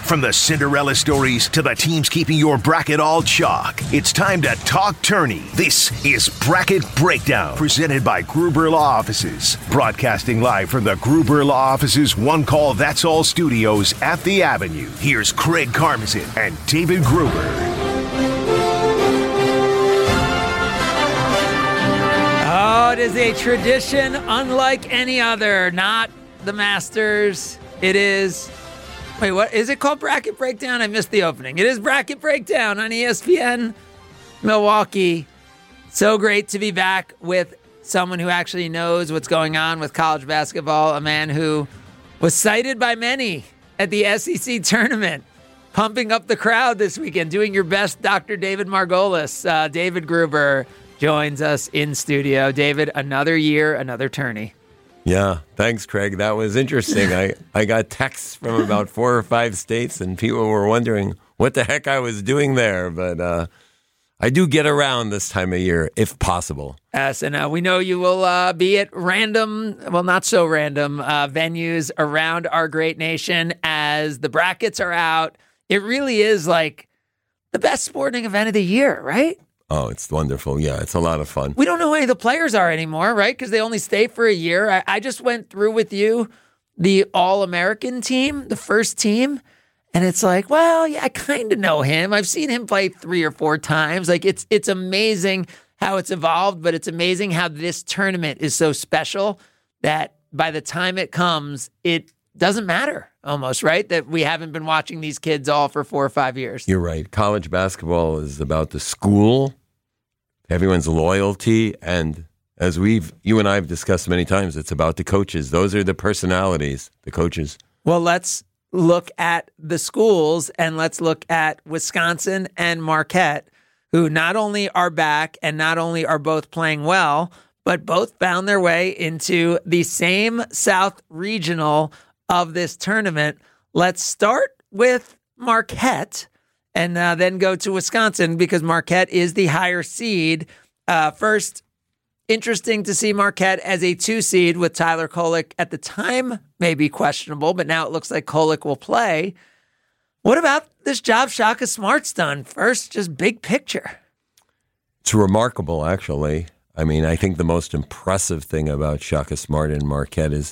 From the Cinderella stories to the teams keeping your bracket all chalk, it's time to talk tourney. This is Bracket Breakdown, presented by Gruber Law Offices. Broadcasting live from the Gruber Law Offices One Call That's All studios at the Avenue. Here's Craig Karmazin and David Gruber. Oh, it is a tradition unlike any other. Not the Masters. It is... Wait, what? Is it called Bracket Breakdown? I missed the opening. It is Bracket Breakdown on ESPN Milwaukee. So great to be back with someone who actually knows what's going on with college basketball, a man who was cited by many at the SEC tournament, pumping up the crowd this weekend, doing your best, Dr. David Margolis. David Gruber joins us in studio. David, another year, another tourney. Yeah, thanks, Craig. That was interesting. I got texts from about 4 or 5 states, and people were wondering what the heck I was doing there. But I do get around this time of year, if possible. Yes, and we know you will be at random, well, not so random, venues around our great nation as the brackets are out. It really is like the best sporting event of the year, right? Oh, it's wonderful. Yeah, it's a lot of fun. We don't know who any of the players are anymore, right? Because they only stay for a year. I just went through with you the All-American team, the first team, and it's like, well, yeah, I kind of know him. I've seen him play 3 or 4 times. Like, it's amazing how it's evolved, but it's amazing how this tournament is so special that by the time it comes, it doesn't matter almost, right? That we haven't been watching these kids all for 4 or 5 years. You're right. College basketball is about the school, everyone's loyalty, and as you and I have discussed many times, it's about the coaches. Those are the personalities, the coaches. Well, let's look at the schools, and let's look at Wisconsin and Marquette, who not only are back and not only are both playing well, but both found their way into the same South Regional of this tournament. Let's start with Marquette and then go to Wisconsin because Marquette is the higher seed. First, interesting to see Marquette as a 2 seed with Tyler Kolek at the time maybe questionable, but now it looks like Kolek will play. What about this job Shaka Smart's done? First, just big picture. It's remarkable, actually. I mean, I think the most impressive thing about Shaka Smart and Marquette is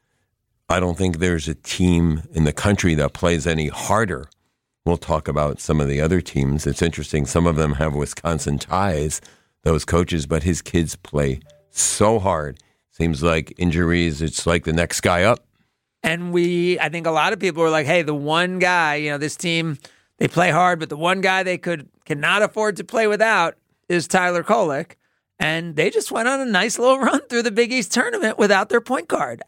I don't think there's a team in the country that plays any harder. We'll talk about some of the other teams. It's interesting. Some of them have Wisconsin ties, those coaches, but his kids play so hard. Seems like injuries, it's like the next guy up. And I think a lot of people were like, hey, the one guy, this team, they play hard, but the one guy they cannot afford to play without is Tyler Kolek. And they just went on a nice little run through the Big East tournament without their point guard.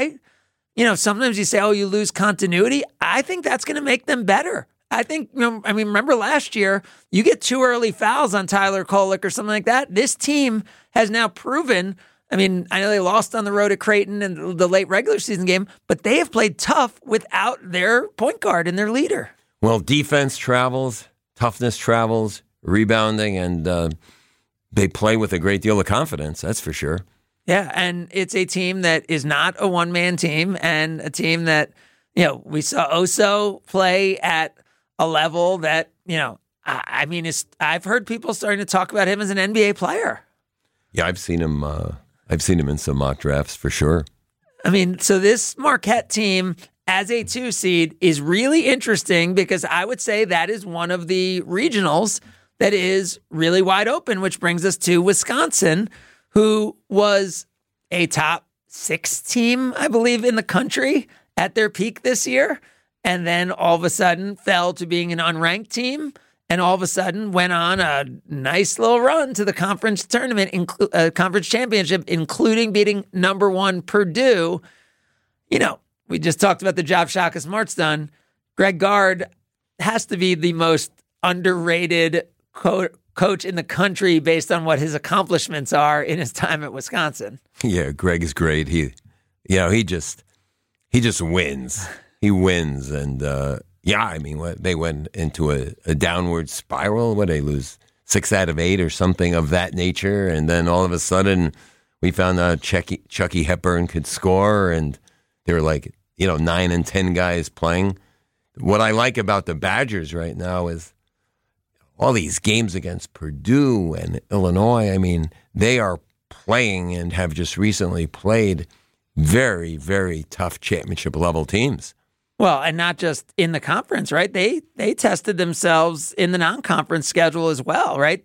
Sometimes you say, oh, you lose continuity. I think that's going to make them better. I think, remember last year, you get 2 early fouls on Tyler Kolek or something like that. This team has now proven, I know they lost on the road at Creighton in the late regular season game, but they have played tough without their point guard and their leader. Well, defense travels, toughness travels, rebounding, and they play with a great deal of confidence, that's for sure. Yeah, and it's a team that is not a one-man team and a team that, we saw Oso play at a level that, I've heard people starting to talk about him as an NBA player. Yeah, I've seen him in some mock drafts for sure. So this Marquette team as a 2 seed is really interesting because I would say that is one of the regionals that is really wide open, which brings us to Wisconsin, who was a top 6 team, I believe, in the country at their peak this year, and then all of a sudden fell to being an unranked team, and all of a sudden went on a nice little run to the conference tournament, conference championship, including beating number 1 Purdue. We just talked about the job Shaka Smart's done. Greg Gard has to be the most underrated coach in the country based on what his accomplishments are in his time at Wisconsin. Yeah, Greg is great. He just wins. He wins, and they went into a downward spiral. What, they lose 6 out of 8 or something of that nature, and then all of a sudden we found out Chucky Hepburn could score, and there were 9 and 10 guys playing. what I like about the Badgers right now is all these games against Purdue and Illinois. I mean, they are playing and have just recently played very, very tough championship level teams. Well, and not just in the conference, right? They tested themselves in the non-conference schedule as well, right?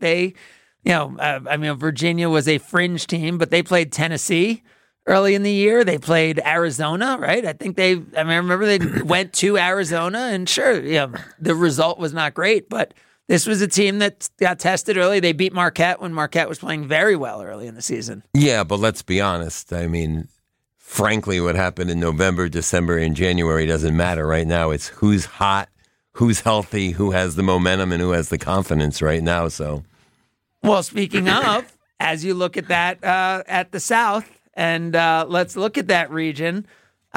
Virginia was a fringe team, but they played Tennessee early in the year. They played Arizona, right? I remember they went to Arizona, and sure, the result was not great, but this was a team that got tested early. They beat Marquette when Marquette was playing very well early in the season. Yeah, but let's be honest. I mean, frankly, what happened in November, December, and January doesn't matter right now. It's who's hot, who's healthy, who has the momentum, and who has the confidence right now. So, well, speaking of, as you look at that at the South, and let's look at that region,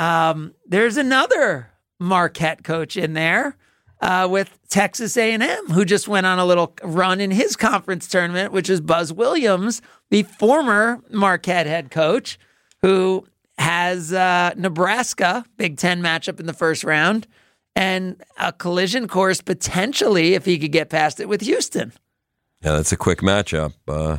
there's another Marquette coach in there with Texas A&M, who just went on a little run in his conference tournament, which is Buzz Williams, the former Marquette head coach, who has Nebraska, Big Ten matchup in the first round, and a collision course potentially, if he could get past it, with Houston. Yeah, that's a quick matchup.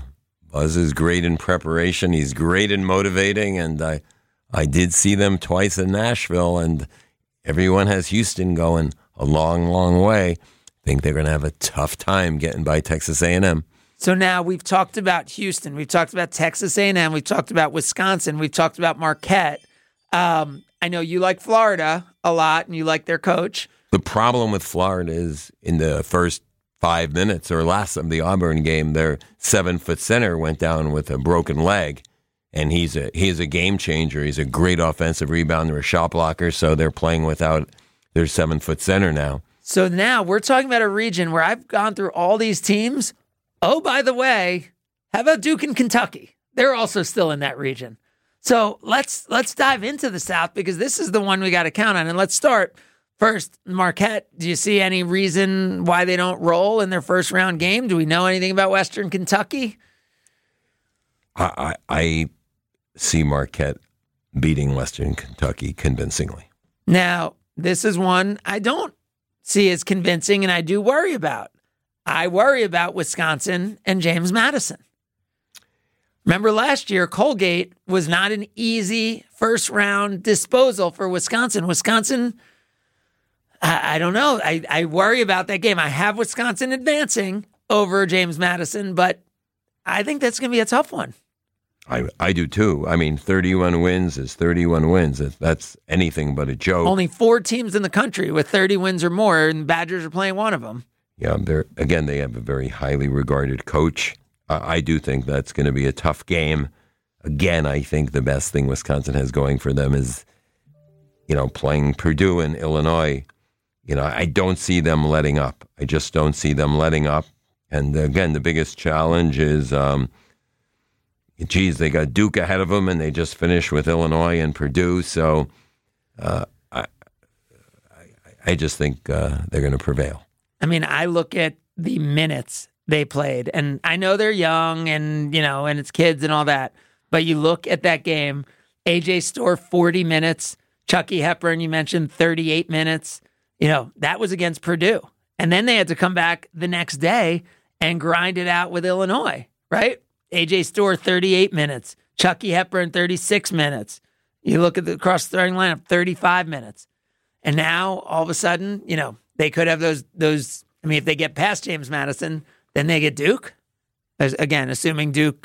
Buzz is great in preparation. He's great in motivating, and I did see them twice in Nashville, and everyone has Houston going a long, long way. I think they're going to have a tough time getting by Texas A&M. So now we've talked about Houston, we've talked about Texas A&M, we've talked about Wisconsin, we've talked about Marquette. I know you like Florida a lot, and you like their coach. The problem with Florida is in the first 5 minutes or less of the Auburn game, their 7-foot center went down with a broken leg, and he's a game changer. He's a great offensive rebounder, a shot blocker, so they're playing without their 7-foot center now. So now we're talking about a region where I've gone through all these teams. Oh, by the way, how about Duke and Kentucky? They're also still in that region. So let's dive into the South, because this is the one we got to count on. And let's start first, Marquette. Do you see any reason why they don't roll in their first round game? Do we know anything about Western Kentucky? I see Marquette beating Western Kentucky convincingly. Now, this is one I don't see as convincing, and I do worry about. I worry about Wisconsin and James Madison. Remember last year, Colgate was not an easy first-round disposal for Wisconsin. Wisconsin, I don't know. I worry about that game. I have Wisconsin advancing over James Madison, but I think that's going to be a tough one. I do too. I mean, 31 wins is 31 wins. That's anything but a joke. Only 4 teams in the country with 30 wins or more, and the Badgers are playing one of them. Yeah, they have a very highly regarded coach. I do think that's going to be a tough game. Again, I think the best thing Wisconsin has going for them is, playing Purdue and Illinois. I don't see them letting up. I just don't see them letting up. And again, the biggest challenge is, they got Duke ahead of them, and they just finished with Illinois and Purdue. So I just think they're going to prevail. I mean, I look at the minutes they played, and I know they're young and it's kids and all that, but you look at that game, AJ Storr, 40 minutes, Chucky Hepburn, you mentioned 38 minutes, that was against Purdue. And then they had to come back the next day and grind it out with Illinois, right? AJ Storr, 38 minutes, Chucky Hepburn, 36 minutes. You look at the cross-throwing lineup, 35 minutes. And now, all of a sudden, they could have those. I mean, if they get past James Madison, then they get Duke. Again, assuming Duke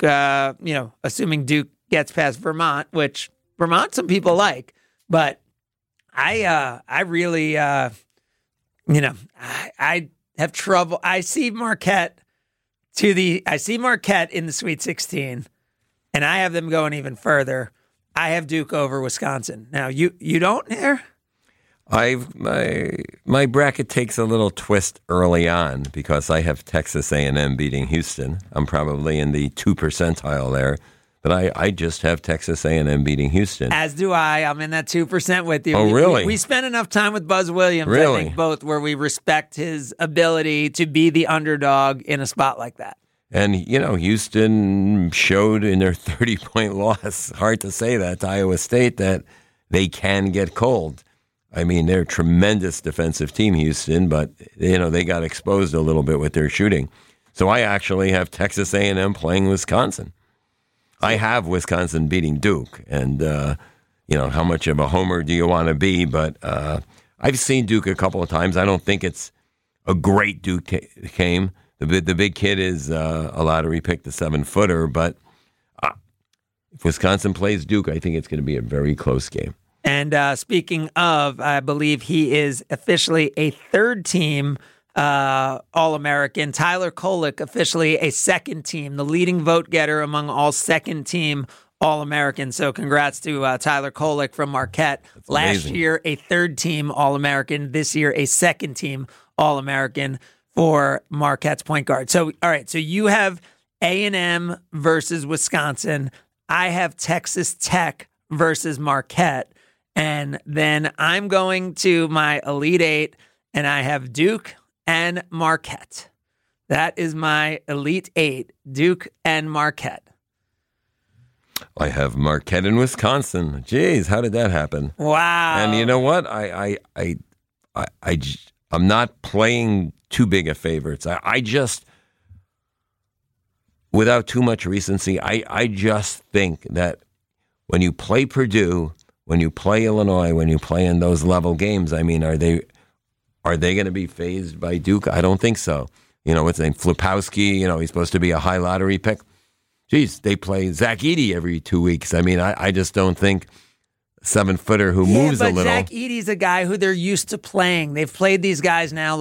gets past Vermont, which Vermont some people like, but I really, I have trouble. I see Marquette in the Sweet 16, and I have them going even further. I have Duke over Wisconsin. Now, you don't here? My bracket takes a little twist early on because I have Texas A&M beating Houston. I'm probably in the 2 percentile there, but I just have Texas A&M beating Houston. As do I. I'm in that 2% with you. Oh, really? We spent enough time with Buzz Williams, really? I think, both, where we respect his ability to be the underdog in a spot like that. And, Houston showed in their 30-point loss, hard to say that, to Iowa State, that they can get cold. I mean, they're a tremendous defensive team, Houston, but, they got exposed a little bit with their shooting. So I actually have Texas A&M playing Wisconsin. I have Wisconsin beating Duke, and, how much of a homer do you want to be? But I've seen Duke a couple of times. I don't think it's a great Duke game. The big kid is a lottery pick, the 7-footer, but if Wisconsin plays Duke, I think it's going to be a very close game. And speaking of, I believe he is officially a third-team All-American. Tyler Kolek officially a second-team, the leading vote-getter among all second-team All-Americans. So congrats to Tyler Kolek from Marquette. That's last amazing. year, a third-team All-American. This year, a second-team All-American for Marquette's point guard. So, all right, so you have A&M versus Wisconsin. I have Texas Tech versus Marquette. And then I'm going to my Elite Eight, and I have Duke and Marquette. That is my Elite Eight, Duke and Marquette. I have Marquette and Wisconsin. Jeez, how did that happen? Wow. And you know what? I'm not playing too big of favorites. I just, without too much recency, I just think that when you play Purdue, when you play Illinois, when you play in those level games, I mean, are they going to be fazed by Duke? I don't think so. What's his name? Flipowski, he's supposed to be a high lottery pick. Geez, they play Zach Edey every 2 weeks. I mean, I just don't think 7-footer who moves a little. Zach Edey's a guy who they're used to playing. They've played these guys now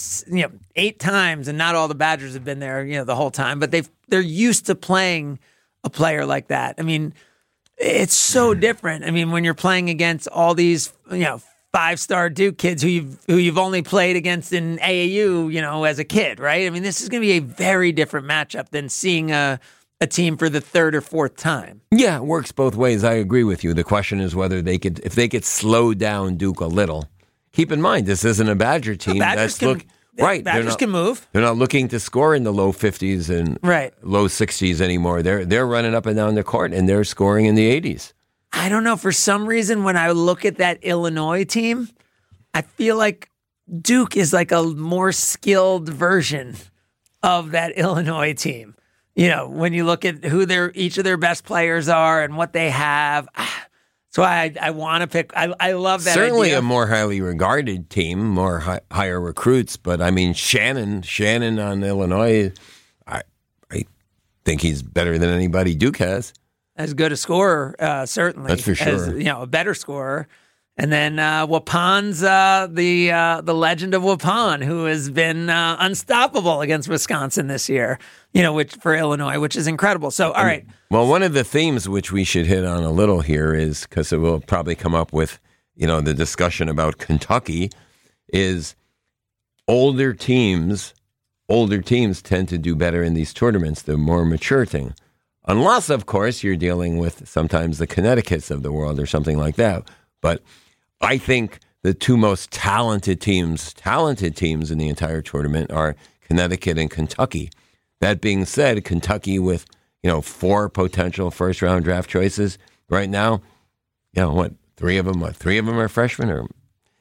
8 times, and not all the Badgers have been there, the whole time. But they're used to playing a player like that. I mean, it's so different. I mean, when you're playing against all these, 5-star Duke kids who you've only played against in AAU, as a kid, right? I mean, this is going to be a very different matchup than seeing a team for the third or fourth time. Yeah, it works both ways. I agree with you. The question is whether if they could slow down Duke a little. Keep in mind, this isn't a Badger team Badgers can move. They're not looking to score in the low 50s and low 60s anymore. They're running up and down the court, and they're scoring in the 80s. I don't know. For some reason, when I look at that Illinois team, I feel like Duke is like a more skilled version of that Illinois team. When you look at who each of their best players are and what they have. So I want to pick. I love that. Certainly idea. a more highly regarded team, more higher recruits. But I mean, Shannon on Illinois, I think he's better than anybody Duke has. As good a scorer, certainly. That's for sure. As, a better scorer. And then Wapan's the legend of Wapan, who has been unstoppable against Wisconsin this year, which for Illinois, which is incredible. So, all right. Well, one of the themes which we should hit on a little here is, because it will probably come up with, the discussion about Kentucky, is older teams tend to do better in these tournaments, the more mature thing. Unless, of course, you're dealing with sometimes the Connecticuts of the world or something like that. But I think the two most talented teams in the entire tournament are Connecticut and Kentucky. That being said, Kentucky with 4 potential first-round draft choices right now, three of them are freshmen, or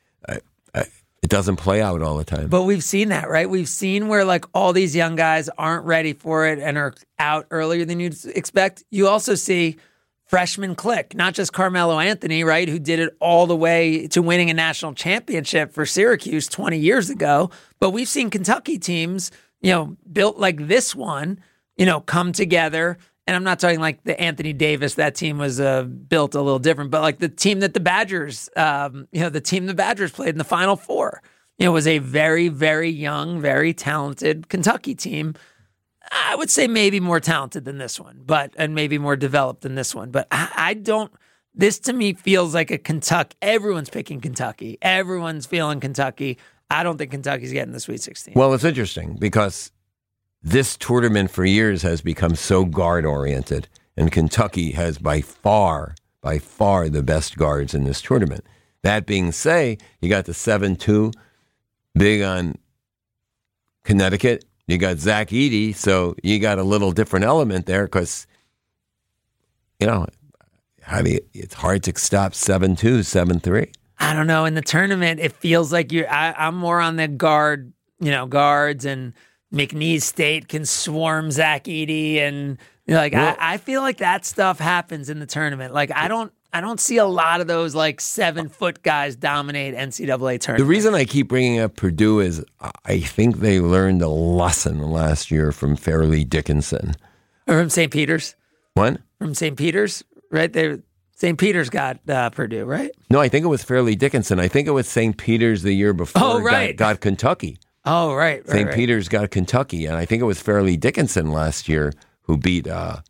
it doesn't play out all the time. But we've seen that, right? We've seen where all these young guys aren't ready for it and are out earlier than you'd expect. You also see freshman click, not just Carmelo Anthony, right, who did it all the way to winning a national championship for Syracuse 20 years ago. But we've seen Kentucky teams, built like this one, come together. And I'm not talking like the Anthony Davis, that team was built a little different, but like the team that the Badgers, played in the Final Four, was a very, very young, very talented Kentucky team. I would say maybe more talented than this one, and maybe more developed than this one. But I don't. This to me feels like a Kentucky. Everyone's picking Kentucky. Everyone's feeling Kentucky. I don't think Kentucky's getting the Sweet 16. Well, it's interesting because this tournament for years has become so guard-oriented, and Kentucky has by far the best guards in this tournament. That being said, you got the 7-2 big on Connecticut. You got Zach Edey, so you got a little different element there because, it's hard to stop 7-2, 7-3. I don't know. In the tournament, it feels like I'm more on the guards, and McNeese State can swarm Zach Edey, and I feel like that stuff happens in the tournament. Like I don't see a lot of those 7-foot guys dominate NCAA tournaments. The reason I keep bringing up Purdue is I think they learned a lesson last year from Fairleigh Dickinson. Or from St. Peter's. What? From St. Peter's, right? St. Peter's got Purdue, right? No, I think it was Fairleigh Dickinson. I think it was St. Peter's the year before. Oh, right. Got Kentucky. Oh, right. St. Peter's got Kentucky, and I think it was Fairleigh Dickinson last year who beat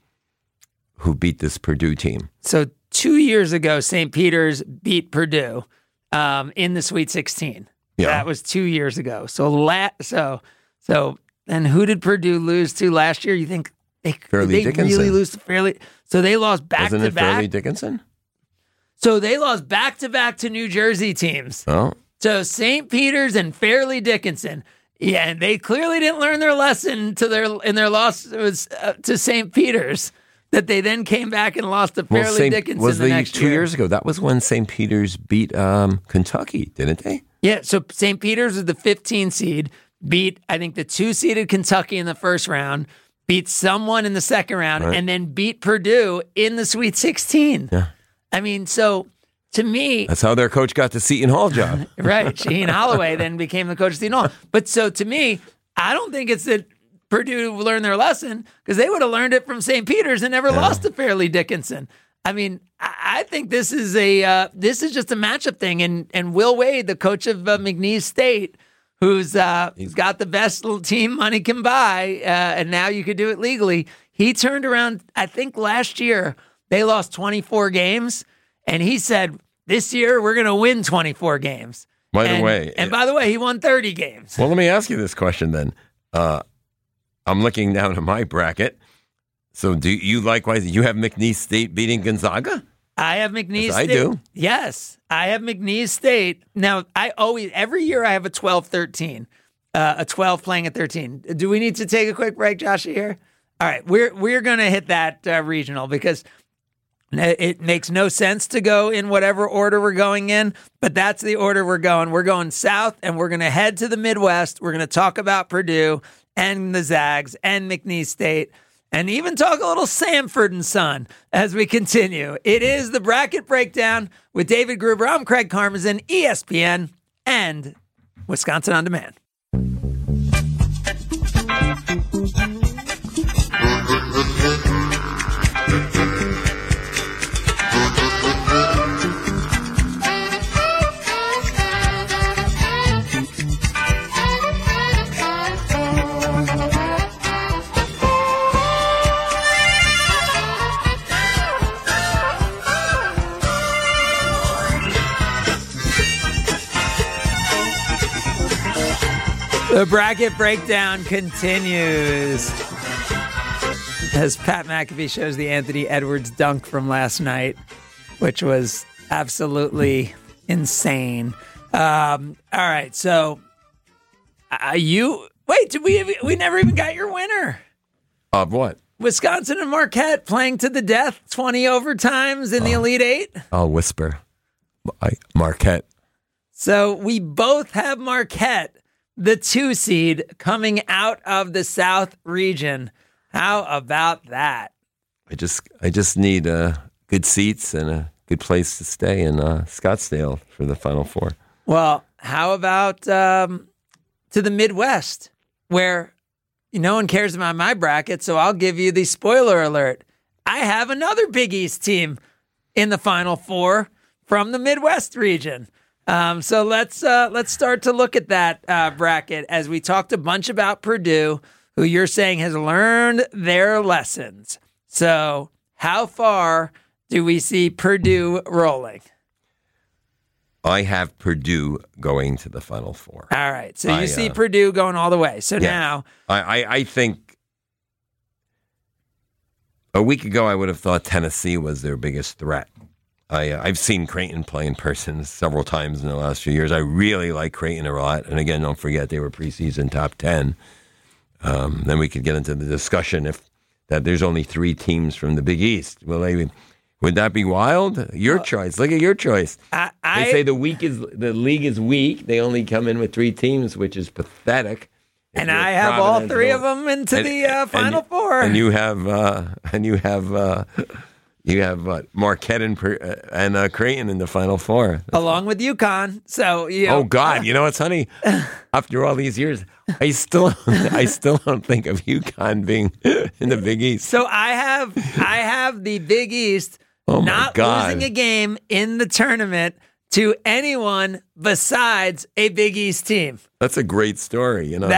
this Purdue team. So 2 years ago, St. Peter's beat Purdue in the Sweet 16. Yeah. That was 2 years ago. So and who did Purdue lose to last year? You think they really lose to Fairleigh? So they lost back to back. Wasn't it Fairleigh Dickinson? So they lost back to back to New Jersey teams. Oh. So St. Peter's and Fairleigh Dickinson. Yeah, and they clearly didn't learn their lesson in their loss to St. Peter's. That they then came back and lost to Fairleigh Dickinson the next year. 2 years ago. That was when St. Peter's beat Kentucky, didn't they? Yeah, so St. Peter's was the 15 seed, beat, I think, the 2-seeded Kentucky in the first round, beat someone in the second round, right, and then beat Purdue in the Sweet 16. Yeah. I mean, so to me... That's how their coach got the Seton Hall job. Right. Shaheen Holloway then became the coach of Seton Hall. But so to me, I don't think it's that Purdue learned their lesson, because they would have learned it from St. Peter's and never lost to Fairleigh Dickinson. I mean, I think this is just a matchup thing. And Will Wade, the coach of McNeese State, who's got the best little team money can buy, and now you could do it legally. He turned around, I think last year, they lost 24 games, and he said, this year we're going to win 24 games. By the way, he won 30 games. Well, let me ask you this question then. I'm looking down at my bracket. So do you likewise, you have McNeese State beating Gonzaga? I have McNeese State. I do. Yes, I have McNeese State. Now, every year I have a 12-13, a 12 playing a 13. Do we need to take a quick break, Josh, here? All right, we're going to hit that regional, because it makes no sense to go in whatever order we're going in, but that's the order we're going. We're going south, and we're going to head to the Midwest. We're going to talk about Purdue and the Zags and McNeese State, and even talk a little Samford and Son as we continue. It is the Bracket Breakdown with David Gruber. I'm Craig Karmazin, ESPN and Wisconsin On Demand. The Bracket Breakdown continues as Pat McAfee shows the Anthony Edwards dunk from last night, which was absolutely insane. All right, so we never even got your winner. Of what? Wisconsin and Marquette playing to the death, 20 overtimes in the Elite Eight. I'll whisper. Marquette. So we both have Marquette, the 2 seed, coming out of the South region. How about that? I just need good seats and a good place to stay in Scottsdale for the Final Four. Well, how about to the Midwest, where no one cares about my bracket, so I'll give you the spoiler alert. I have another Big East team in the Final Four from the Midwest region. So let's start to look at that bracket as we talked a bunch about Purdue, who you're saying has learned their lessons. So how far do we see Purdue rolling? I have Purdue going to the Final Four. All right. So you see Purdue going all the way. So now I think a week ago I would have thought Tennessee was their biggest threat. I've seen Creighton play in person several times in the last few years. I really like Creighton a lot. And again, don't forget they were preseason top 10. Then we could get into the discussion that there's only 3 teams from the Big East. Will Would that be wild? Your choice. Look at your choice. They say the league is weak. They only come in with 3 teams, which is pathetic. And I have all 3 of them into the Final Four. And you have Marquette and Creighton in the Final Four, along with UConn. So oh God, you know what's funny? After all these years, I still don't think of UConn being in the Big East. So I have the Big East not losing a game in the tournament to anyone besides a Big East team. That's a great story. And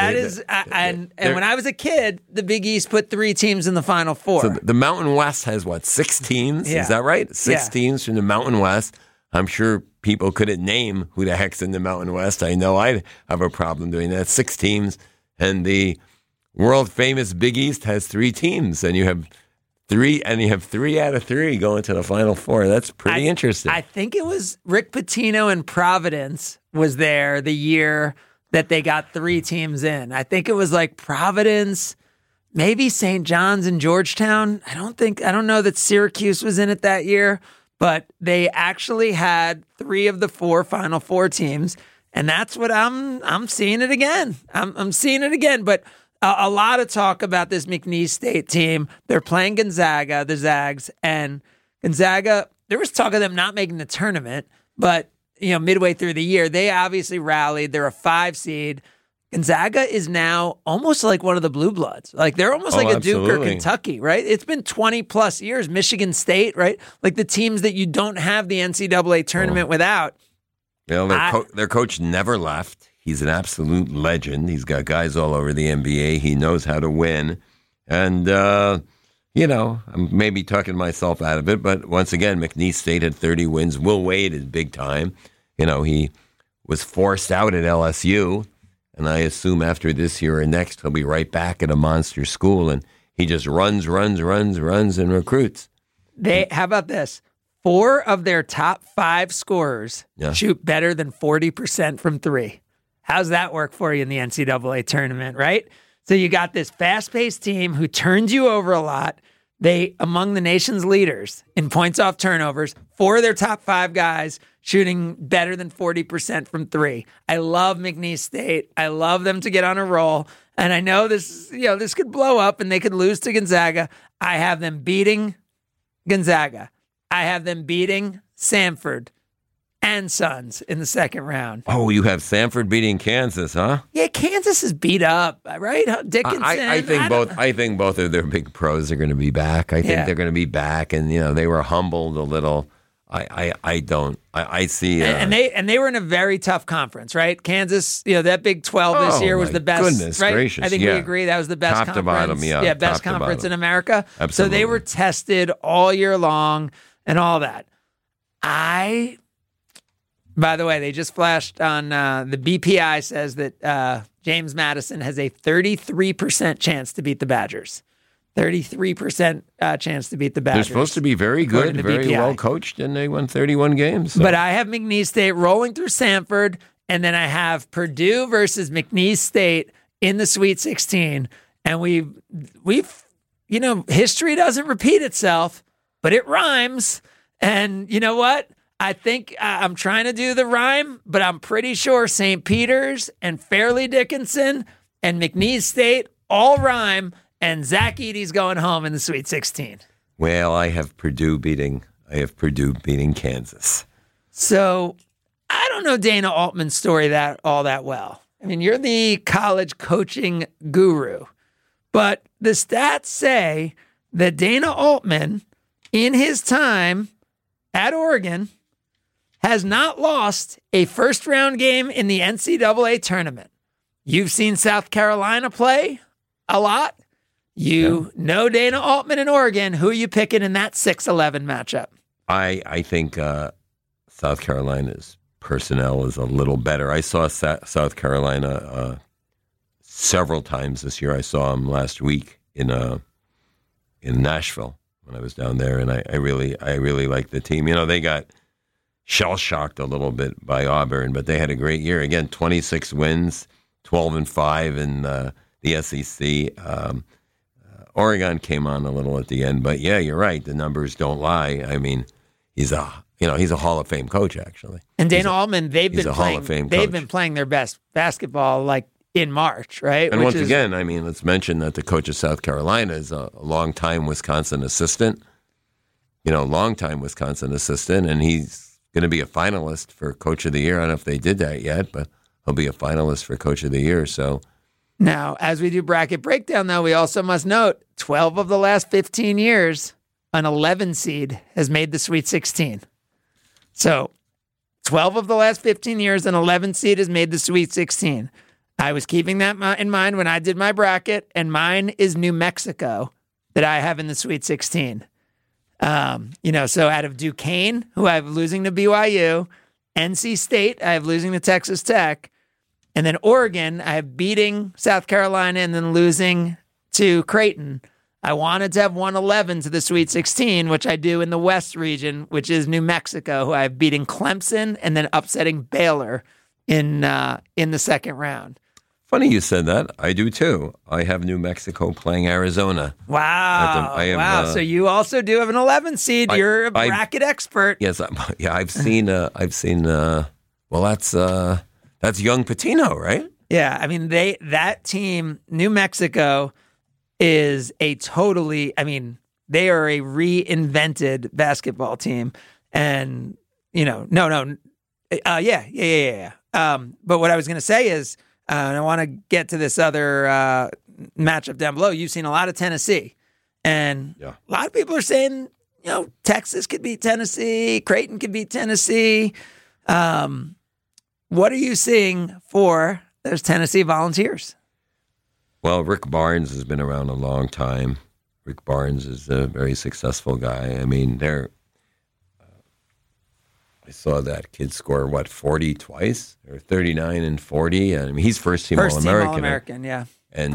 when I was a kid, the Big East put 3 teams in the Final Four. So the Mountain West has 6 teams? Yeah. Is that right? 6 teams from the Mountain West. I'm sure people couldn't name who the heck's in the Mountain West. I know I'd have a problem doing that. 6 teams, and the world famous Big East has 3 teams, and you have 3 out of 3 going to the Final Four. That's pretty interesting. I think it was Rick Pitino in Providence was there the year that they got 3 teams in. I think it was Providence, maybe St. John's and Georgetown. I don't know that Syracuse was in it that year, but they actually had 3 of the 4 Final Four teams, and that's what I'm seeing it again. I'm seeing it again, but a lot of talk about this McNeese State team. They're playing Gonzaga, the Zags, and Gonzaga, there was talk of them not making the tournament, but midway through the year, they obviously rallied. They're a 5 seed. Gonzaga is now almost like one of the Blue Bloods. They're almost like a Duke or Kentucky, right? It's been 20 plus years. Michigan State, right? The teams that you don't have the NCAA tournament without. Their coach never left. He's an absolute legend. He's got guys all over the NBA. He knows how to win. And, I'm maybe talking myself out of it, but once again, McNeese State had 30 wins. Will Wade is big time. He was forced out at LSU, and I assume after this year or next, he'll be right back at a monster school, and he just runs, and recruits. How about this? 4 of their top 5 scorers shoot better than 40% from 3. How's that work for you in the NCAA tournament, right? So you got this fast-paced team who turns you over a lot. They, among the nation's leaders in points off turnovers, 4 of their top 5 guys shooting better than 40% from 3. I love McNeese State. I love them to get on a roll. And I know this could blow up and they could lose to Gonzaga. I have them beating Gonzaga. I have them beating Samford and Sons in the second round. Oh, you have Samford beating Kansas, huh? Yeah, Kansas is beat up, right? Dickinson. I think both of their big pros are going to be back. I think they're going to be back, and they were humbled a little. I see. And they were in a very tough conference, right? Kansas, that Big 12 this year was the best. Goodness right? gracious! I think we agree that was the best top conference. To bottom, best conference in America. Absolutely. So they were tested all year long and all that. By the way, they just flashed on the BPI says that James Madison has a 33% chance to beat the Badgers. 33% chance to beat the Badgers. They're supposed to be very good, very well coached, and they won 31 games. So. But I have McNeese State rolling through Samford, and then I have Purdue versus McNeese State in the Sweet 16. And we've history doesn't repeat itself, but it rhymes. And you know what? I think I'm trying to do the rhyme, but I'm pretty sure St. Peter's and Fairleigh Dickinson and McNeese State all rhyme, and Zach Edey's going home in the Sweet 16. Well, I have Purdue beating Kansas. So I don't know Dana Altman's story all that well. I mean, you're the college coaching guru, but the stats say that Dana Altman, in his time at Oregon, has not lost a first-round game in the NCAA tournament. You've seen South Carolina play a lot. You know Dana Altman in Oregon. Who are you picking in that 6-11 matchup? I think South Carolina's personnel is a little better. I saw South Carolina several times this year. I saw them last week in Nashville when I was down there, and I really like the team. They got shell-shocked a little bit by Auburn, but they had a great year. Again, 26 wins, 12-5 in the SEC. Oregon came on a little at the end, but yeah, you're right. The numbers don't lie. I mean, he's a Hall of Fame coach, actually. And Dana Altman, they've Hall of Fame been playing their best basketball like in March, right? And again, I mean, let's mention that the coach of South Carolina is a long-time Wisconsin assistant. Long-time Wisconsin assistant, and he's going to be a finalist for Coach of the Year. I don't know if they did that yet, but he'll be a finalist for Coach of the Year. So now, as we do bracket breakdown, though, we also must note 12 of the last 15 years, an 11 seed has made the Sweet 16. So 12 of the last 15 years, an 11 seed has made the Sweet 16. I was keeping that in mind when I did my bracket, and mine is New Mexico that I have in the Sweet 16. So out of Duquesne, who I have losing to BYU, NC State, I have losing to Texas Tech, and then Oregon, I have beating South Carolina and then losing to Creighton. I wanted to have 111 to the Sweet 16, which I do in the West region, which is New Mexico, who I have beating Clemson and then upsetting Baylor in the second round. Funny you said that. I do too. I have New Mexico playing Arizona. Wow. So you also do have an 11 seed. You're a bracket expert. Yes. I've seen. Well, that's young Patino, right? Yeah. I mean, that team, New Mexico, is they are a reinvented basketball team. And, yeah. But what I was going to say is, and I want to get to this other matchup down below. You've seen a lot of Tennessee. And a lot of people are saying, Texas could beat Tennessee, Creighton could beat Tennessee. What are you seeing for those Tennessee Volunteers? Well, Rick Barnes has been around a long time. Rick Barnes is a very successful guy. I mean, I saw that kid score, 40 twice? Or 39 and 40? I mean, he's first-team All-American. All-American, yeah. And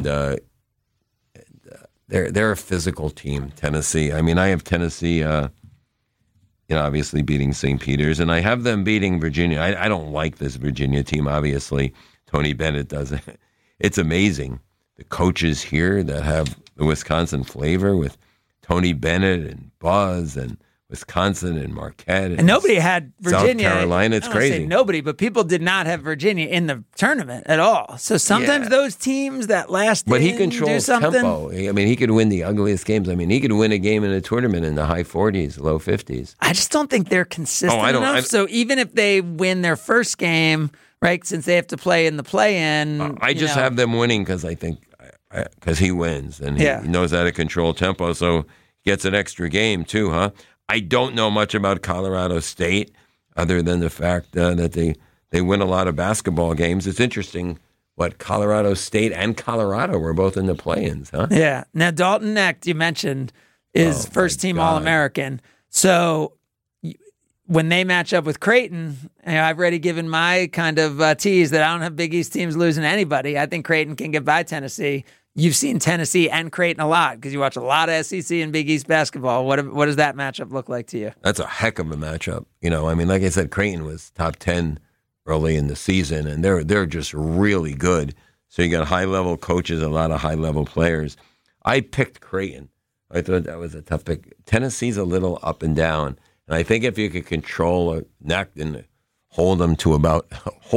they're a physical team, Tennessee. I mean, I have Tennessee, obviously beating St. Peter's, and I have them beating Virginia. I don't like this Virginia team, obviously. Tony Bennett does it. It's amazing. The coaches here that have the Wisconsin flavor with Tony Bennett and Buzz and Wisconsin and Marquette. And nobody had Virginia. South Carolina, it's crazy. Say nobody, but people did not have Virginia in the tournament at all. So sometimes those teams that last But he controls tempo. I mean, he could win the ugliest games. I mean, he could win a game in a tournament in the high 40s, low 50s. I just don't think they're consistent enough. So even if they win their first game, right, since they have to play in the play-in. I just have them winning because I think because he wins and he knows how to control tempo, so he gets an extra game too, huh? I don't know much about Colorado State other than the fact that they win a lot of basketball games. It's interesting what Colorado State and Colorado were both in the play-ins, huh? Yeah. Now, Dalton Knecht, you mentioned, is first-team All-American. So when they match up with Creighton, I've already given my kind of tease that I don't have Big East teams losing to anybody. I think Creighton can get by Tennessee. You've seen Tennessee and Creighton a lot because you watch a lot of SEC and Big East basketball. What does that matchup look like to you? That's a heck of a matchup. I mean, like I said, Creighton was top 10 early in the season, and they're just really good. So you got high-level coaches, a lot of high-level players. I picked Creighton. I thought that was a tough pick. Tennessee's a little up and down, and I think if you could control a neck and hold them to about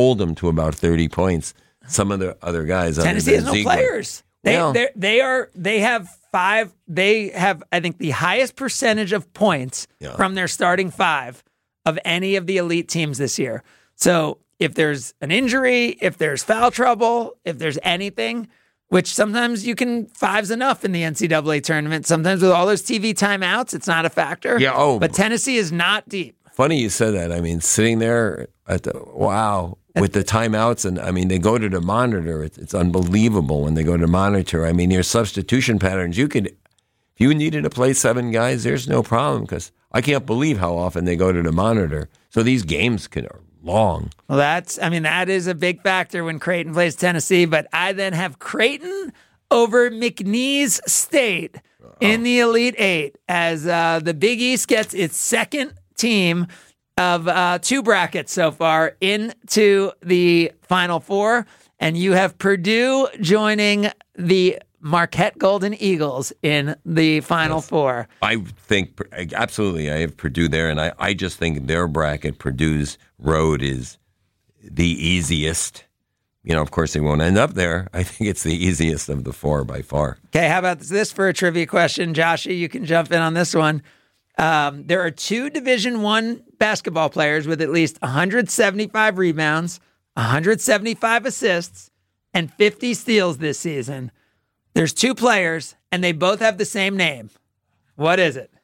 30 points, some of the other guys. Tennessee has no players. They have five. They have, I think, the highest percentage of points from their starting five of any of the elite teams this year. So if there's an injury, if there's foul trouble, if there's anything, which sometimes five's enough in the NCAA tournament. Sometimes with all those TV timeouts, it's not a factor. Yeah. But Tennessee is not deep. Funny you said that. I mean, sitting there with the timeouts, and I mean, they go to the monitor. It's unbelievable when they go to the monitor. I mean, your substitution patterns, if you needed to play 7 guys, there's no problem because I can't believe how often they go to the monitor. So these games are long. Well, that is a big factor when Creighton plays Tennessee, but I then have Creighton over McNeese State in the Elite Eight as the Big East gets its second team of 2 brackets so far into the Final Four, and you have Purdue joining the Marquette Golden Eagles in the Final Four. I think, absolutely, I have Purdue there, and I just think their bracket, Purdue's road, is the easiest. Of course, they won't end up there. I think it's the easiest of the four by far. Okay, how about this for a trivia question? Joshy, you can jump in on this one. There are 2 Division I basketball players with at least 175 rebounds, 175 assists, and 50 steals this season. There's 2 players, and they both have the same name. What is it?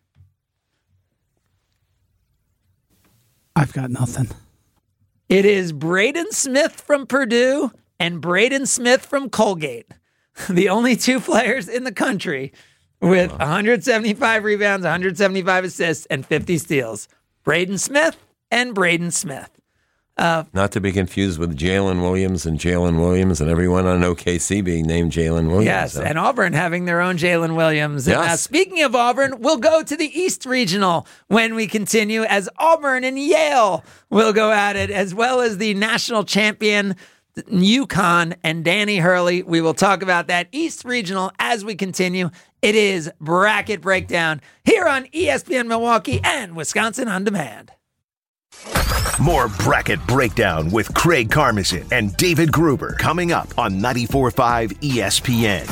I've got nothing. It is Braden Smith from Purdue and Braden Smith from Colgate. The only 2 players in the country with 175 rebounds, 175 assists, and 50 steals. Braden Smith and Braden Smith. Not to be confused with Jalen Williams and everyone on OKC being named Jalen Williams. Yes, and Auburn having their own Jalen Williams. Yes. And, speaking of Auburn, we'll go to the East Regional when we continue, as Auburn and Yale will go at it, as well as the national champion UConn and Danny Hurley. We will talk about that East Regional as we continue. It is Bracket Breakdown here on ESPN Milwaukee and Wisconsin On Demand. More Bracket Breakdown with Craig Karmazin and David Gruber coming up on 94.5 ESPN.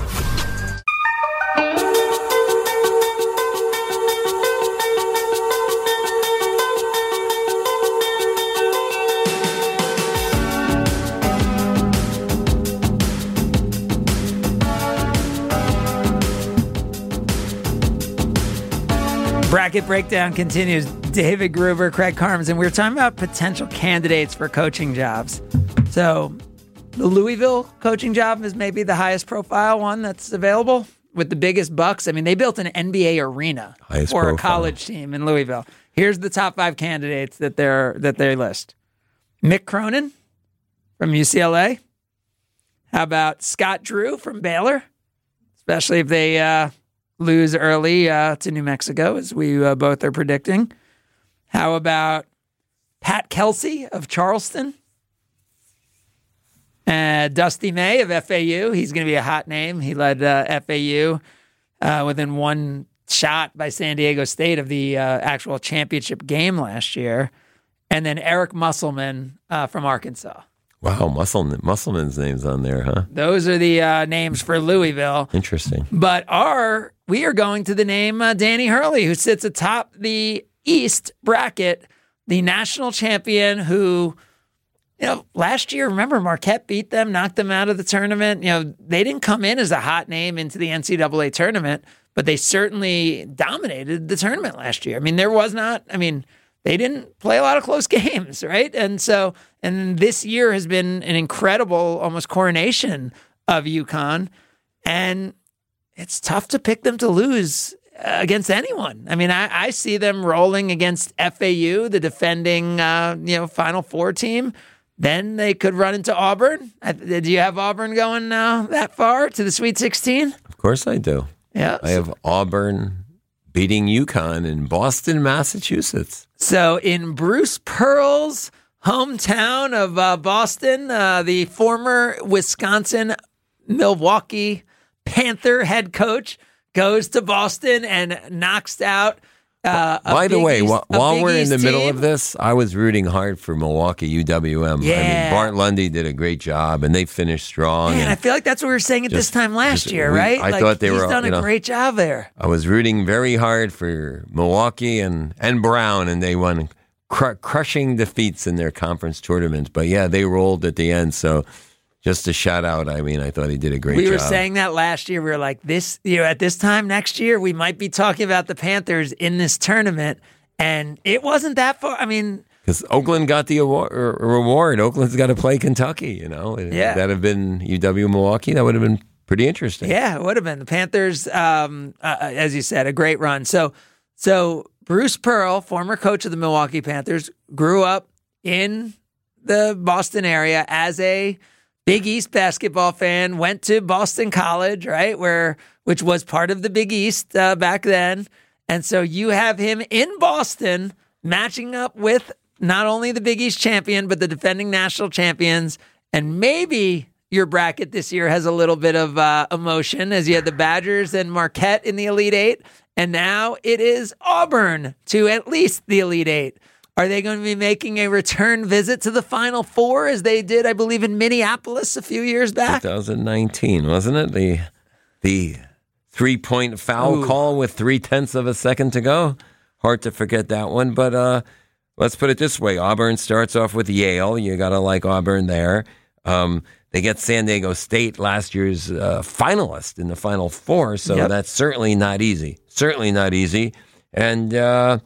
Bracket Breakdown continues. David Gruber, Craig Karmazin. We were talking about potential candidates for coaching jobs. So the Louisville coaching job is maybe the highest profile one that's available with the biggest bucks. I mean, they built an NBA arena for a college team in Louisville. Here's the top 5 candidates that they list. Mick Cronin from UCLA. How about Scott Drew from Baylor? Especially if they lose early to New Mexico, as we both are predicting. How about Pat Kelsey of Charleston? Dusty May of FAU. He's going to be a hot name. He led FAU within one shot by San Diego State of the actual championship game last year. And then Eric Musselman from Arkansas. Wow, Musselman's name's on there, huh? Those are the names for Louisville. Interesting. But we are going to the name Danny Hurley, who sits atop the East bracket, the national champion who, last year, remember Marquette beat them, knocked them out of the tournament. They didn't come in as a hot name into the NCAA tournament, but they certainly dominated the tournament last year. I mean, they didn't play a lot of close games, right? And this year has been an incredible, almost coronation of UConn. And it's tough to pick them to lose against anyone. I mean, I see them rolling against FAU, the defending, Final Four team. Then they could run into Auburn. Do you have Auburn going that far to the Sweet 16? Of course I do. Yeah. I have Auburn beating UConn in Boston, Massachusetts. So in Bruce Pearl's hometown of Boston, the former Wisconsin Milwaukee Panther head coach goes to Boston and knocks out By the way, while we're in the middle team. of this, I was rooting hard for Milwaukee UWM. Yeah. I mean, Bart Lundy did a great job, and they finished strong. Man, and I feel like that's what we were saying at this time last year, right? I thought they he's were. done a great job there. I was rooting very hard for Milwaukee and Brown, and they won crushing defeats in their conference tournaments. But yeah, they rolled at the end. So just a shout out. I mean, I thought he did a great job. We were saying that last year. We were like, at this time next year, we might be talking about the Panthers in this tournament. And it wasn't that far. I mean, because Oakland got the reward. Oakland's got to play Kentucky, Yeah. That have been UW Milwaukee. That would have been pretty interesting. Yeah, it would have been. The Panthers, as you said, a great run. So Bruce Pearl, former coach of the Milwaukee Panthers, grew up in the Boston area as a Big East basketball fan, went to Boston College, right, which was part of the Big East back then. And so you have him in Boston matching up with not only the Big East champion, but the defending national champions. And maybe your bracket this year has a little bit of emotion, as you had the Badgers and Marquette in the Elite Eight, and now it is Auburn to at least the Elite Eight. Are they going to be making a return visit to the Final Four as they did, I believe, in Minneapolis a few years back? 2019, wasn't it? The 3-point foul call with 0.3 of a second to go. Hard to forget that one, but let's put it this way. Auburn starts off with Yale. You got to like Auburn there. They get San Diego State, last year's finalist in the Final Four, so that's certainly not easy. Certainly not easy. And,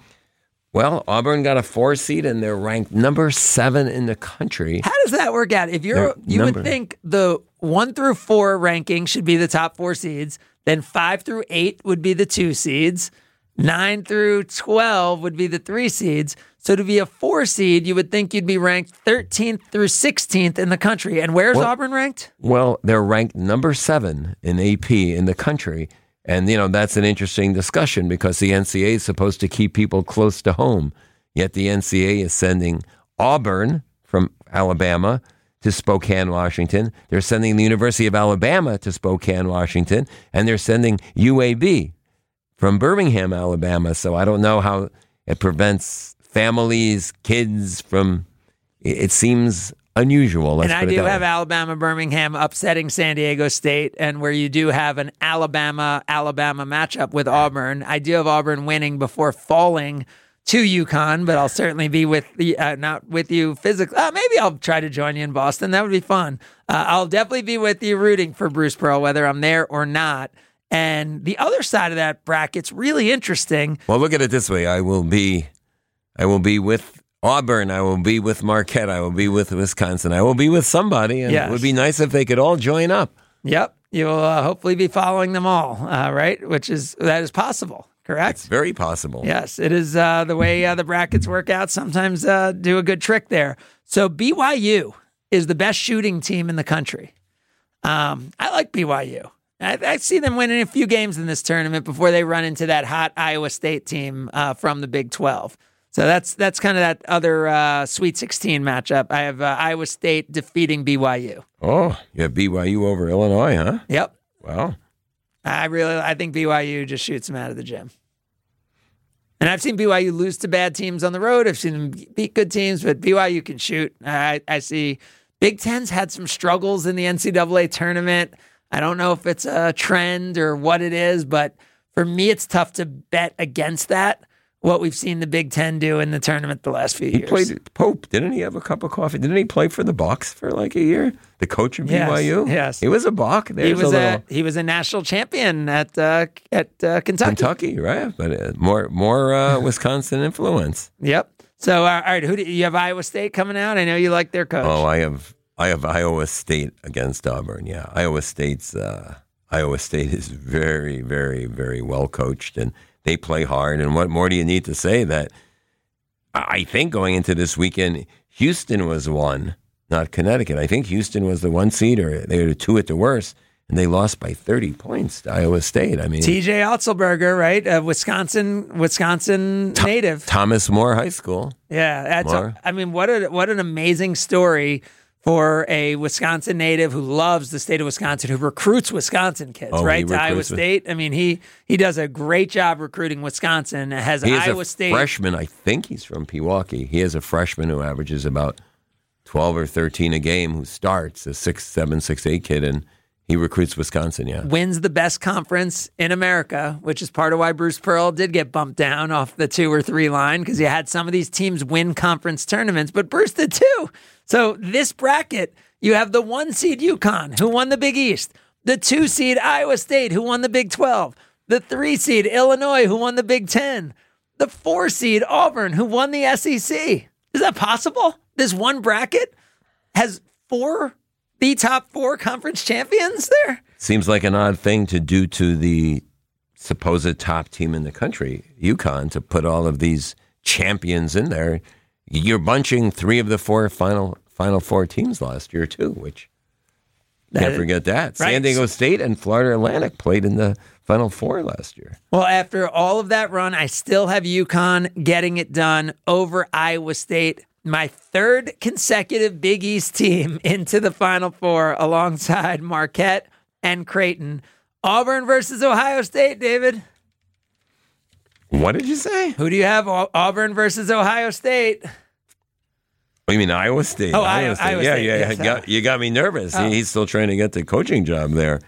Auburn got a 4 seed, and they're ranked number 7 in the country. How does that work out? If you would think the 1 through 4 ranking should be the top 4 seeds, then 5 through 8 would be the 2 seeds, 9 through 12 would be the 3 seeds. So to be a 4 seed, you would think you'd be ranked 13th through 16th in the country. And where's Auburn ranked? Well, they're ranked number 7 in AP in the country. And, that's an interesting discussion because the NCAA is supposed to keep people close to home. Yet the NCAA is sending Auburn from Alabama to Spokane, Washington. They're sending the University of Alabama to Spokane, Washington. And they're sending UAB from Birmingham, Alabama. So I don't know how it prevents families, kids from, it seems unusual. And I do have Alabama, Birmingham upsetting San Diego State, and where you do have an Alabama matchup with Auburn. I do have Auburn winning before falling to UConn, but I'll certainly be with not with you physically. Maybe I'll try to join you in Boston. That would be fun. I'll definitely be with you rooting for Bruce Pearl, whether I'm there or not. And the other side of that bracket's really interesting. Well, look at it this way. I will be with Auburn. I will be with Marquette. I will be with Wisconsin. I will be with somebody, and it would be nice if they could all join up. Yep. You'll hopefully be following them all, right? That is possible, correct? It's very possible. Yes, it is the way the brackets work out. Sometimes do a good trick there. So BYU is the best shooting team in the country. I like BYU. I see them winning a few games in this tournament before they run into that hot Iowa State team from the Big 12. So that's kind of that other Sweet 16 matchup. I have Iowa State defeating BYU. Oh, you have BYU over Illinois, huh? Yep. Wow. I think BYU just shoots them out of the gym. And I've seen BYU lose to bad teams on the road. I've seen them beat good teams, but BYU can shoot. I see Big Ten's had some struggles in the NCAA tournament. I don't know if it's a trend or what it is, but for me, it's tough to bet against that. What we've seen the Big Ten do in the tournament the last few years. He played Pope. Didn't he have a cup of coffee? Didn't he play for the Bucks for like a year? The coach of BYU? Yes. He was a Buck. He was a national champion at Kentucky. Kentucky, right? But more Wisconsin influence. Yep. So, all right, who do you have? Iowa State coming out? I know you like their coach. Oh, I have Iowa State against Auburn. Yeah, Iowa State is very, very, very well coached, and they play hard. And what more do you need to say? That I think going into this weekend, Houston was 1, not Connecticut. I think Houston was the 1 seed, or they were 2 at the worst, and they lost by 30 points to Iowa State. I mean, TJ Otzelberger, right? Wisconsin native. Thomas More High School. Yeah, what an amazing story for a Wisconsin native who loves the state of Wisconsin, who recruits Wisconsin kids, right, to Iowa State. I mean, he does a great job recruiting Wisconsin. Has Iowa State freshman. I think he's from Pewaukee. He has a freshman who averages about 12 or 13 a game, who starts a 6'7", 6'8" kid, and he recruits Wisconsin. Yeah, wins the best conference in America, which is part of why Bruce Pearl did get bumped down off the 2 or 3 line, because you had some of these teams win conference tournaments, but Bruce did too. So this bracket, you have the 1 seed UConn, who won the Big East, the 2 seed Iowa State, who won the Big 12, the 3 seed Illinois, who won the Big 10, the 4 seed Auburn, who won the SEC. Is that possible? This one bracket has the top 4 conference champions there? Seems like an odd thing to do to the supposed top team in the country, UConn, to put all of these champions in there. You're bunching 3 of the 4 Final Four teams last year, too, which can't forget that. Right. San Diego State and Florida Atlantic played in the Final Four last year. Well, after all of that run, I still have UConn getting it done over Iowa State. my third consecutive Big East team into the Final Four alongside Marquette and Creighton. Auburn versus Ohio State, David. What did you say? Who do you have? Auburn versus Ohio State. Oh, you mean Iowa State? Oh, Iowa State. Yeah. Yes, You got me nervous. He's still trying to get the coaching job there.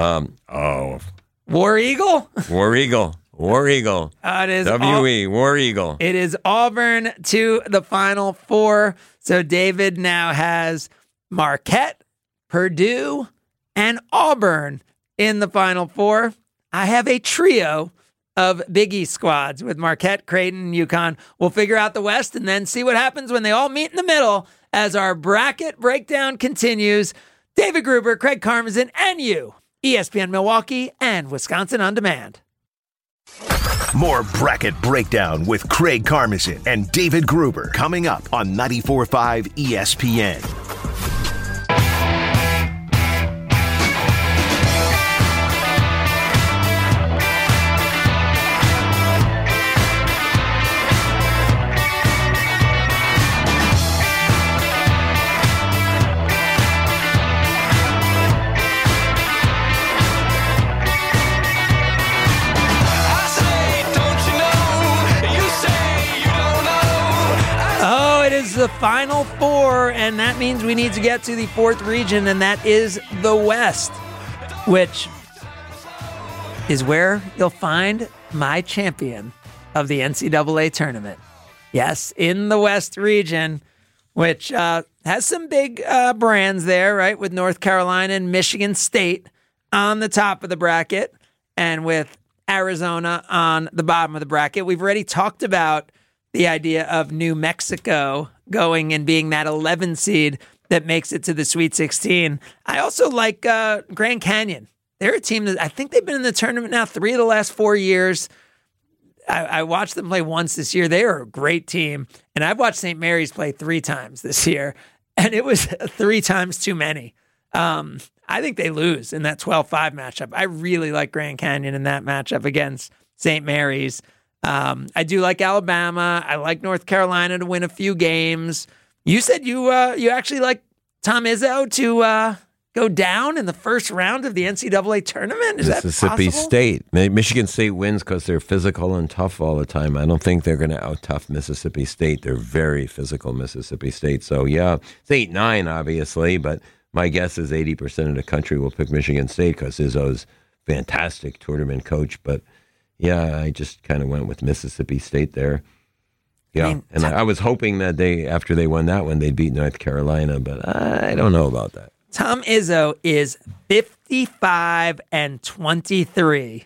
War Eagle? War Eagle. It is W-E, War Eagle. It is Auburn to the Final Four. So David now has Marquette, Purdue, and Auburn in the Final Four. I have a trio of Big East squads with Marquette, Creighton, and UConn. We'll figure out the West and then see what happens when they all meet in the middle as our bracket breakdown continues. David Gruber, Craig Karmazin, and you, ESPN Milwaukee and Wisconsin On Demand. More Bracket Breakdown with Craig Karmazin and David Gruber coming up on 94.5 ESPN. The Final Four, and that means we need to get to the fourth region, and that is the West, which is where you'll find my champion of the NCAA tournament. Yes, in the West region, which has some big brands there, right, with North Carolina and Michigan State on the top of the bracket, and with Arizona on the bottom of the bracket. We've already talked about the idea of New Mexico going and being that 11 seed that makes it to the Sweet 16. I also like Grand Canyon. They're a team that I think they've been in the tournament now 3 of the last 4 years. I watched them play once this year. They are a great team. And I've watched St. Mary's play 3 times this year, and it was 3 times too many. I think they lose in that 12-5 matchup. I really like Grand Canyon in that matchup against St. Mary's. I do like Alabama. I like North Carolina to win a few games. You said you actually like Tom Izzo to go down in the first round of the NCAA tournament? Is Mississippi that possible? State. Michigan State wins because they're physical and tough all the time. I don't think they're going to out-tough Mississippi State. They're very physical, Mississippi State. So, yeah, it's 8-9, obviously, but my guess is 80% of the country will pick Michigan State because Izzo's fantastic tournament coach. But, yeah, I just kind of went with Mississippi State there. Yeah, I was hoping that after they won that one, they'd beat North Carolina, but I don't know about that. Tom Izzo is 55-23.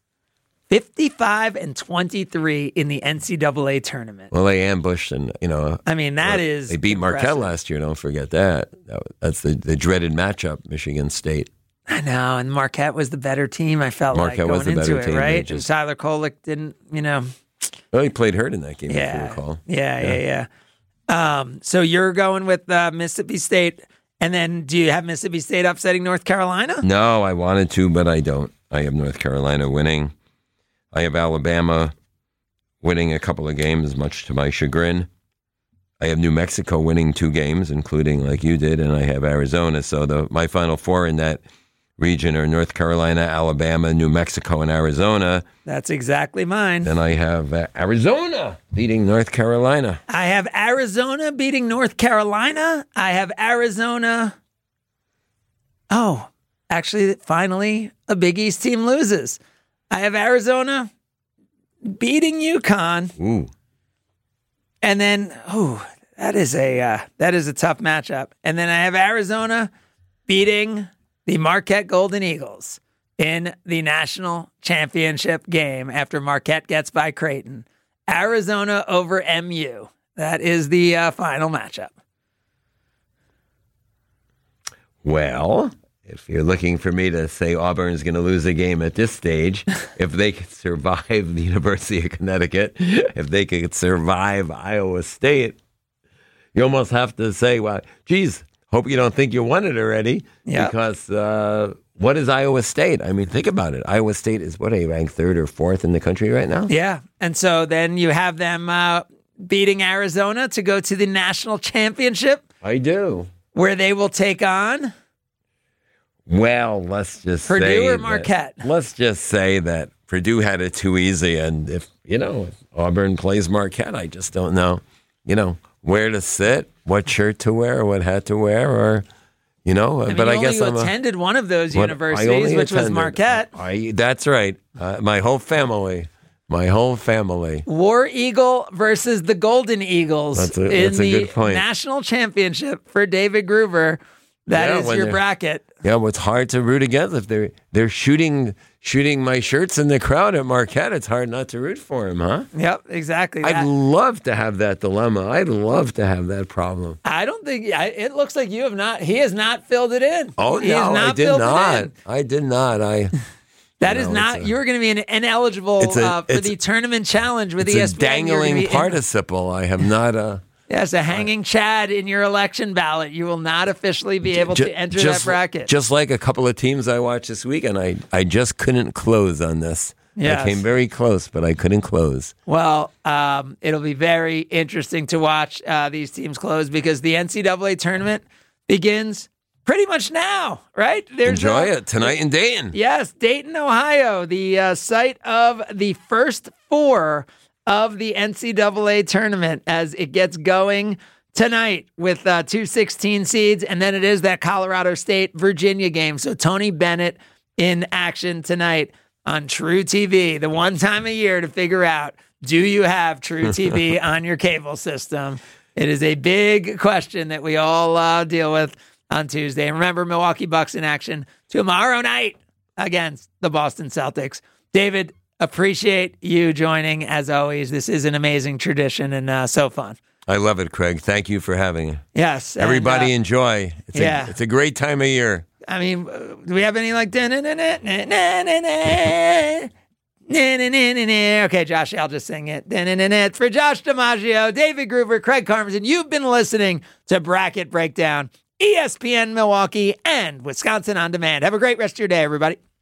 55-23 in the NCAA tournament. Well, they ambushed and, they beat Marquette last year. Don't forget that. That's the dreaded matchup, Michigan State. I know, and Marquette was the better team, I felt Marquette like, was going the better into it, team. right? And Tyler Kolek didn't, Well, he played hurt in that game, if you recall. Yeah. So you're going with Mississippi State, and then do you have Mississippi State upsetting North Carolina? No, I wanted to, but I don't. I have North Carolina winning. I have Alabama winning a couple of games, much to my chagrin. I have New Mexico winning 2 games, including like you did, and I have Arizona. So my Final Four in that region are North Carolina, Alabama, New Mexico, and Arizona. That's exactly mine. Then I have Arizona beating North Carolina. I have Arizona beating North Carolina. I have Arizona. Oh, actually, finally, a Big East team loses. I have Arizona beating UConn. Ooh. And then, that is a tough matchup. And then I have Arizona beating the Marquette Golden Eagles in the national championship game after Marquette gets by Creighton. Arizona over MU. That is the final matchup. Well, if you're looking for me to say Auburn's going to lose a game at this stage, if they could survive the University of Connecticut, if they could survive Iowa State, you almost have to say, well, geez, hope you don't think you won it already. Yeah. Because what is Iowa State? I mean, think about it. Iowa State is, what, are you ranked 3rd or 4th in the country right now? Yeah. And so then you have them beating Arizona to go to the national championship, I do. where they will take on Well, let's just Purdue say or Marquette. Let's just say that Purdue had it too easy, and if Auburn plays Marquette, I just don't know, where to sit, what shirt to wear, what hat to wear, or but I guess you I'm attended one of those I universities, only which was attended- Marquette. That's right. My whole family. War Eagle versus the Golden Eagles That's in a the good point. national championship for David Groover. That Yeah, is when your they're- bracket. Yeah, well, it's hard to root against if they're shooting my shirts in the crowd at Marquette. It's hard not to root for him, huh? Yep, exactly. I'd that. love to have that dilemma. I'd love to have that problem. I don't think it looks like you have not. He has not filled it in. Oh He has no, I did filled it not. in. I did not. That is not. You were going to be ineligible for the tournament challenge with It's ESPN. a You're gonna dangling be participle. I have not. Yes, a hanging Chad in your election ballot. You will not officially be able to enter that bracket. Just like a couple of teams I watched this weekend, I just couldn't close on this. Yes. I came very close, but I couldn't close. Well, it'll be very interesting to watch these teams close because the NCAA tournament begins pretty much now, right? Enjoy it tonight in Dayton. Yes, Dayton, Ohio, the site of the first four of the NCAA tournament as it gets going tonight with 2 16 seeds. And then it is that Colorado State-Virginia game. So Tony Bennett in action tonight on True TV, the one time a year to figure out, do you have True TV on your cable system? It is a big question that we all deal with on Tuesday. And remember, Milwaukee Bucks in action tomorrow night against the Boston Celtics. David, appreciate you joining as always. This is an amazing tradition and so fun. I love it, Craig. Thank you for having it. Yes. Everybody enjoy. It's a great time of year. I mean, do we have any like okay, Josh, I'll just sing it. For Josh DiMaggio, David Groover, Craig Karmazin, you've been listening to Bracket Breakdown, ESPN Milwaukee, and Wisconsin On Demand. Have a great rest of your day, everybody.